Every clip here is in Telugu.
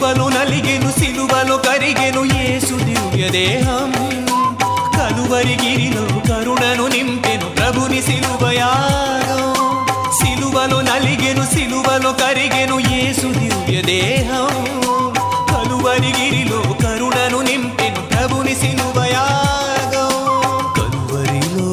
సిలువలో నలిగెను సిలువలో కరిగెను యేసు దివ్య దేహం కలువరిగిరిలో కరుణను నింపెను ప్రభుని సిలువ యాగం సిలువలో నలిగెను సిలువలో కరిగెను యేసు దివ్య దేహం కలువరిగిరిలో కరుణను నింపెను ప్రభుని సిలువ యాగం కలువరిలో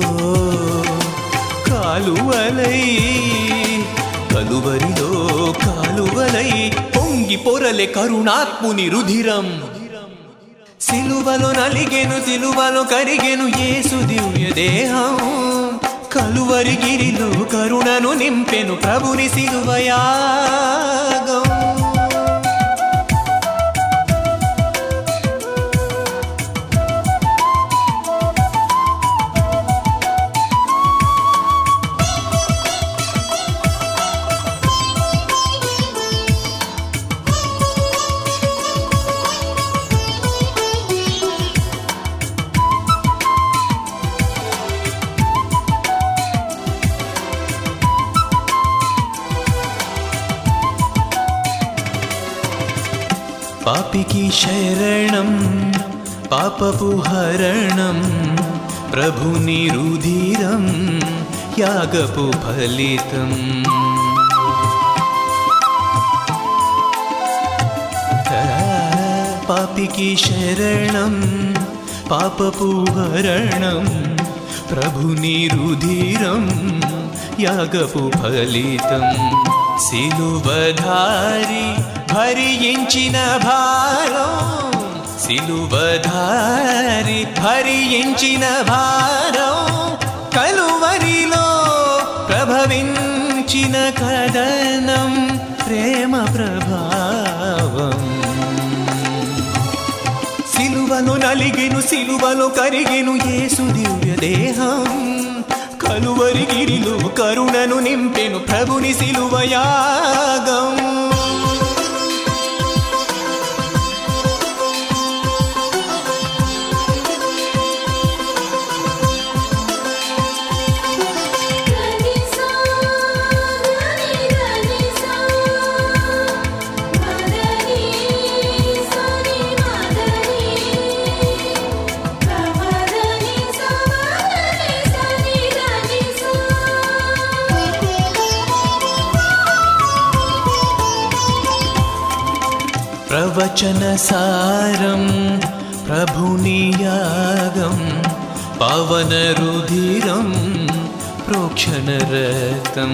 కాలువలై పొంగి పొరలే కరుణాత్ముని రుధిరం సిలువలో నలిగెను సిలువలో కరిగెను యేసు దివ్య దేహం కలువరిగిరిలో కరుణను నింపెను ప్రభుని సిలువ యాగం పాపికి శరణం పాపపు హరణం ప్రభుని రుధిరం యాగపు ఫలితం పాపికి శరణం పాపపు హరణం ప్రభుని రుధిరం యాగపు ఫలితం సిలువధారి భరించిన భారం సిలువధారి భరించిన భారం కలువరిలో ప్రభవించిన కదనం ప్రేమ ప్రభావం సిలువలో నలిగెను సిలువలో కరిగెను యేసు దివ్య దేహం కలువరిగిరిలో కరుణను నింపెను ప్రభుని సిలువ యాగం ప్రవచన సారం ప్రభుని యాగం పవన రుధిరం ప్రోక్షణ రక్తం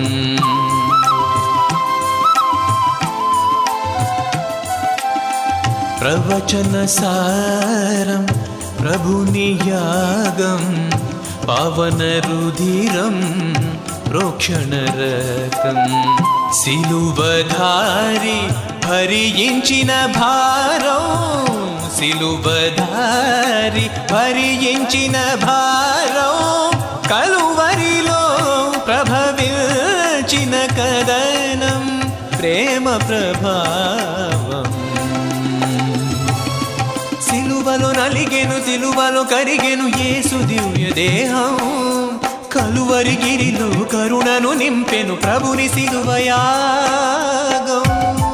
ప్రవచన సారం ప్రభుని యాగం పవన రుధిరం ప్రోక్షణ రక్తం సిలువధారి భరించిన భారం సిలువధారి భరించిన భారం కలువరిలో ప్రభవించిన కదనం ప్రేమ ప్రభావం సిలువలో నలిగెను సిలువలో కరిగెను యేసు దివ్య దేహం కలువరిగిరిలో కరుణను నింపెను ప్రభుని సిలువ యాగం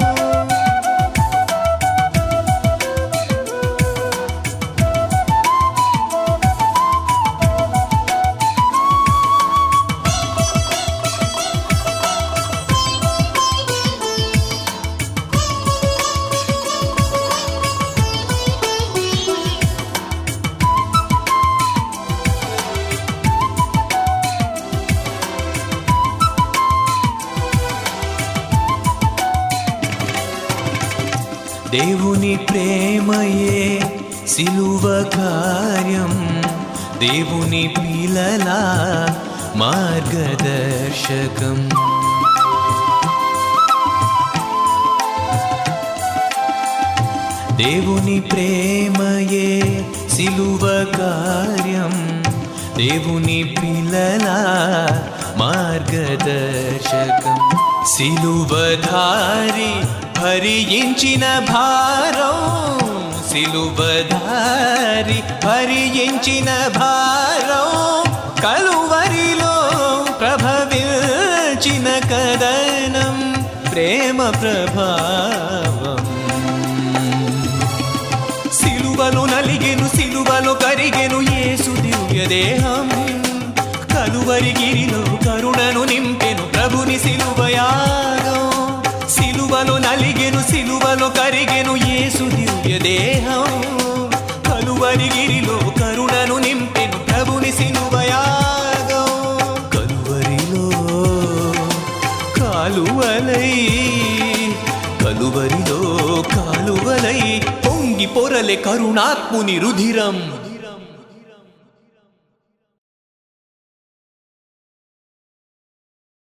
దేవుని ప్రేమయే సిలువ కార్యం దేవుని పిల్లల మార్గదర్శకం దేవుని ప్రేమయే సిలువ కార్యం దేవుని పిల్లల మార్గదర్శకం సిలువధారి భరించిన భారం సిలువధారి భరించిన భారం కలువరిలో ప్రభవించిన కదనం ప్రేమ ప్రభావం సిలువలో నలిగెను సిలువలో కరిగెను యేసు దివ్య దేహం కలువరిగిరిలో కరుణను నింపెను ప్రభుని సిలువ యాగం సిలువలో నలిగెను సిలువలో కరిగెను యేసు దివ్య దేహం కలువరిగిరిలో కరుణను నింపెను ప్రభుని సిలువ యాగం కలువరిలో కాలువలై పొంగి పొరలే కరుణాత్ముని రుధిరం